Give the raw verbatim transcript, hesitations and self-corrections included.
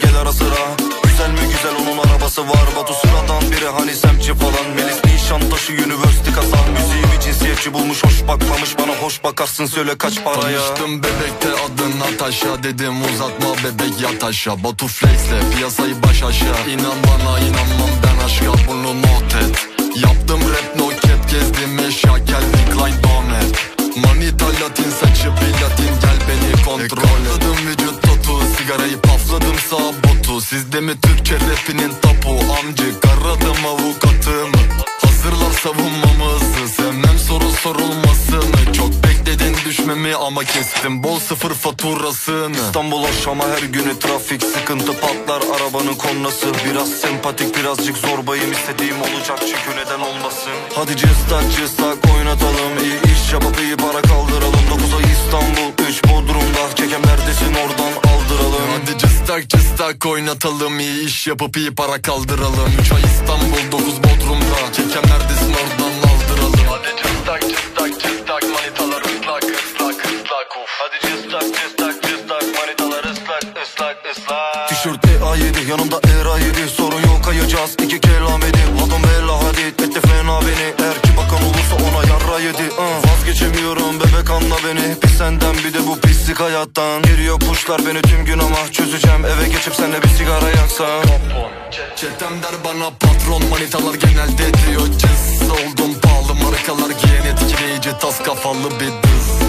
el ara sıra. Güzel mi güzel, onun arabası var. Batu sıradan biri, hani semtçi falan. Melis Nişantaşı University kasan. Müziğimi cinsiyetçi bulmuş, hoş bakmamış bana. Hoş bakarsın söyle kaç paraya. Tanıştım bebekte adın Natasha, dedim uzatma bebek yat aşağı. Batu flexle piyasayı baş aşağı. İnan bana inanmam ben aşka, bunu not et. Yaptım rap no cap, gezdim eşya Calvin Klein Donnet. Manita Latin saçı platin, gel beni kontrol et. Katladım vücut tatu, sigarayı pafladım sağ botu. Sizde mi Türkçe rapinin tapu, amcık aradım avukatımı. Hazırlar savunmamızı, sevmem soru sorulmasını. Çok bekledin düşmemi ama kestim bol sıfır faturasını. İstanbul Şam'a her günü trafik, sıkıntı patlar arabanın kornası. Biraz sempatik birazcık zorbayım, istediğim olacak çünkü neden olmasın. Hadi cıstak cıstak oynatalım, iyi iş yapıp iyi para kaldıralım. Dokuza İstanbul, üç Bodrum'da, çekem neredesin oradan aldıralım. Hadi cıstak cıstak oynatalım, iyi iş yapıp iyi para kaldıralım. Üç ay İstanbul, dokuz Bodrum'da, çekem neredesin oradan aldıralım. Hadi cıstak cıstak cıstak manitalar ıslak ıslak ıslak uf. Hadi cıstak cıstak cıstak manitalar ıslak ıslak ıslak. Tişört E A yedi yanımda E R A yedi, sorun yok kayacağız iki kelam edip. Adam bella hadid etti fena beni, eğer ki bakan olursa ona yarra yedi. uh. Vazgeçemiyorum bebek anla beni, bir senden bir de bu pislik hayattan. Geliyor kuşlar beni tüm gün ama çözeceğim, eve geçip senle bir sigara yaksan. Çetem der bana patron, manitalar genelde diyor cız. Oldum pahalı markalar giyen, etkileyici tas kafalı bir dız.